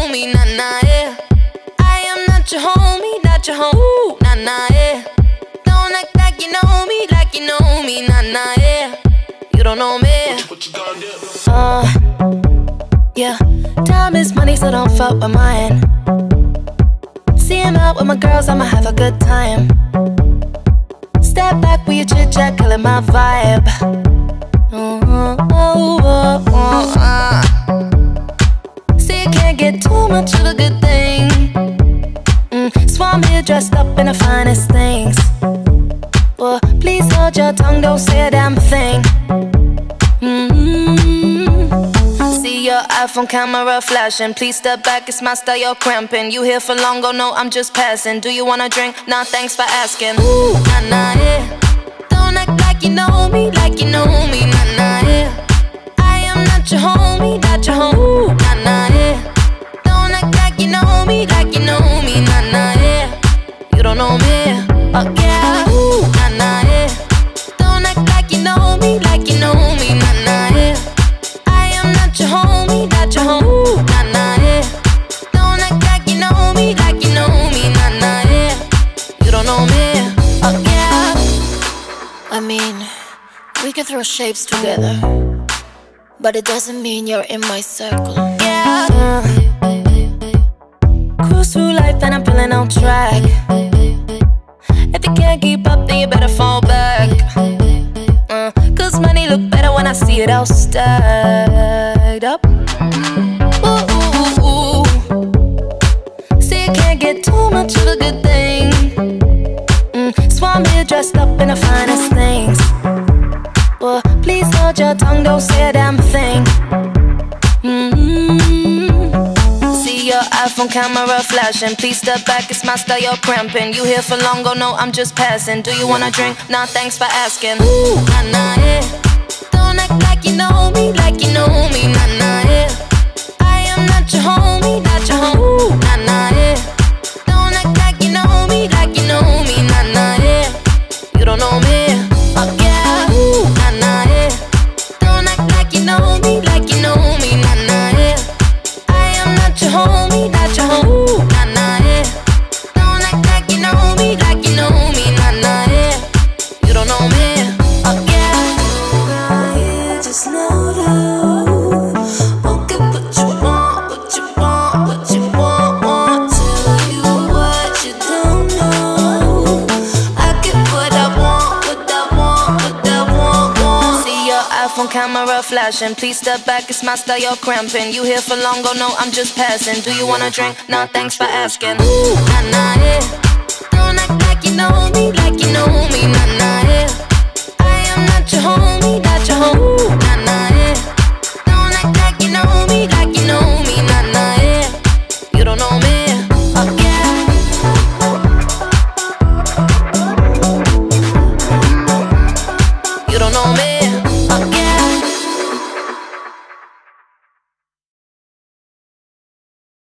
me, nah, nah, yeah. I am not your homie, not your home, nah, nah, yeah. Don't act like you know me, nah, nah, yeah. You don't know me. What you gonna do? Yeah. Time is money, so don't fuck with mine. See him out with my girls, I'ma have a good time. Step back with your chit chat, killing my vibe. See, you can't get too much of a good thing. So I'm here dressed up in the finest things. Well, please hold your tongue, don't say a damn thing. See your iPhone camera flashing. Please step back, it's my style, you're cramping. You here for long, oh no, I'm just passing. Do you wanna drink? Nah, thanks for asking. Ooh, nah, nah, yeah. Don't act like you know me, nah, nah, yeah. I am not your homie, not your home, nah, nah, yeah. Don't act like you know me, nah, nah, yeah. You don't know me, oh yeah. Ooh, nah, nah, yeah. Don't act like you know me, nah, nah, yeah. I am not your homie, not your home, nah, nah, yeah. Don't act like you know me, nah, nah, yeah. You don't know me, oh yeah. I mean, we can throw shapes together, but it doesn't mean you're in my circle. Yeah. Cruise through life and I'm feeling on track. If you can't keep up, then you better fall back. Cause money look better when I see it all stacked up. Ooh, ooh, ooh, ooh. See, you can't get too much of a good thing. So I'm here dressed up in the finest things. Well, please hold your tongue, don't say a damn thing. See your iPhone camera flashing. Please step back, it's my style, you're cramping. You here for long, oh no, I'm just passing. Do you wanna drink? Nah, thanks for asking. Ooh, nah, nah, yeah. Don't act like you know me, nah, nah, yeah. I am not your homie, not your home, nah, nah, yeah. Don't act like you know me, nah, nah, yeah. You don't know me, oh yeah. Ooh, nah, nah, yeah. Don't act like you know me, nah, nah, yeah. I am not your homie, not your home, nah, nah, yeah. Don't act like you know me, nah, nah, yeah. You don't know me, oh yeah. You just know love won't get what you want, what you want, what you want. Tell you what you don't know. I get what I want, what I want, what I want. See your iPhone camera flashing. Please step back, it's my style, you're cramping. You here for long, oh no, I'm just passing. Do you wanna drink? Nah, thanks for asking. Ooh, nah, nah, yeah.